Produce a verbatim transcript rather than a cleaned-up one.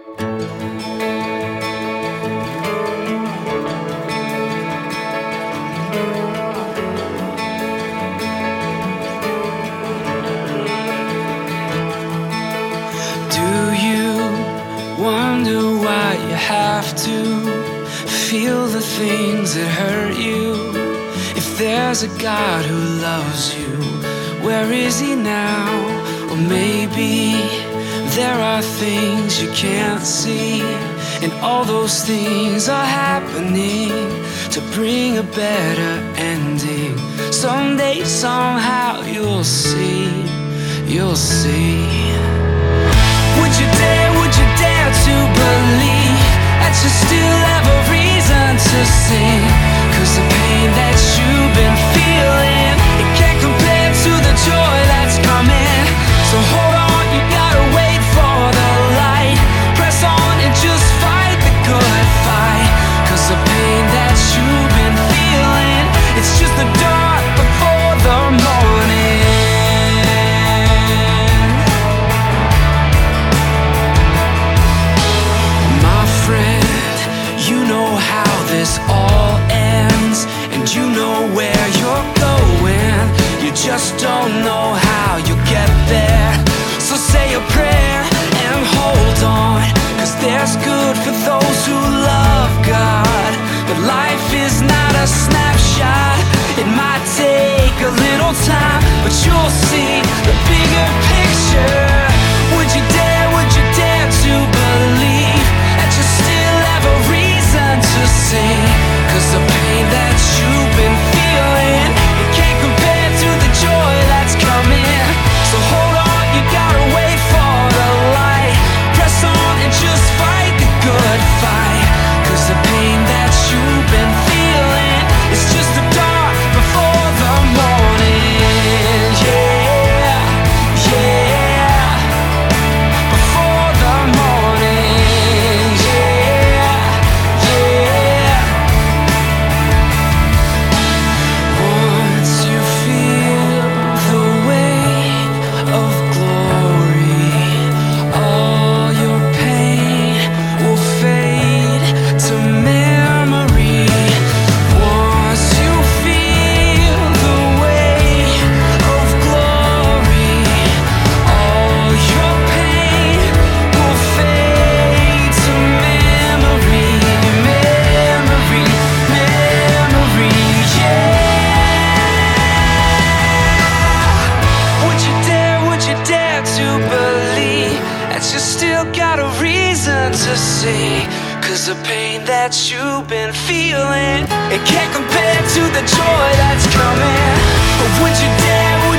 Wonder why you have to feel the things that hurt you. If there's a God who loves you, where is he now? Or maybe there are things you can't see, and all those things are happening to bring a better ending. Someday, somehow, you'll see, you'll see. Would you dare, would you dare to believe that you still have a reason to sing? Cause the pain that you've been feeling, it can't compare to the joy that's coming. So hold on, you gotta wait for the light. Press on and just fight the good fight. Cause the pain that you've been feeling, it's just the dark before the morning. This all ends, and you know where you're going. You just don't know how you'll get there. So say a prayer and hold on, cause there's good for those who love God. But life is not a snapshot. It might take a little time, but you'll see the bigger picture. Would you dare, would you dare to believe that you still have a reason to sing? Cause the pain that you've been feeling, it can't compare to the joy that's coming. So hold on, you gotta wait for the light. Press on and just fight the good fight. Cause the pain that you've been feeling, it's just the dark before the morning. Yeah, yeah, before the morning. Yeah, yeah. Once you feel the weight of glory, all your pain will fade to memory. Once you feel the weight of glory, all your pain will fade to memory. Memory, memory, yeah. Would you dare, would you dare to believe that you still got a reason to see? Cause the pain that you've been feeling, it can't compare to the joy that's coming. Or would you dare,